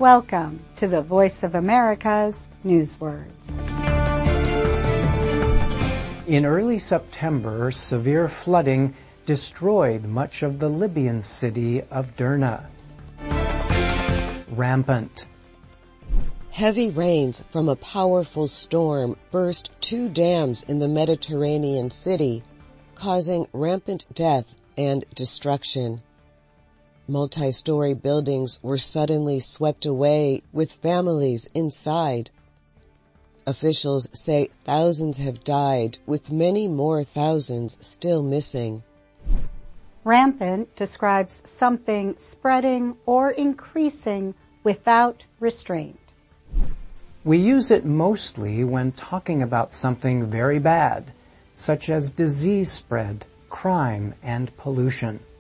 Welcome to the Voice of America's Newswords. In early September, severe flooding destroyed much of the Libyan city of Derna. Rampant. Heavy rains from a powerful storm burst 2 dams in the Mediterranean city, causing rampant death and destruction. Multi-story buildings were suddenly swept away with families inside. Officials say thousands have died, with many more thousands still missing. Rampant describes something spreading or increasing without restraint. We use it mostly when talking about something very bad, such as disease spread, crime, and pollution.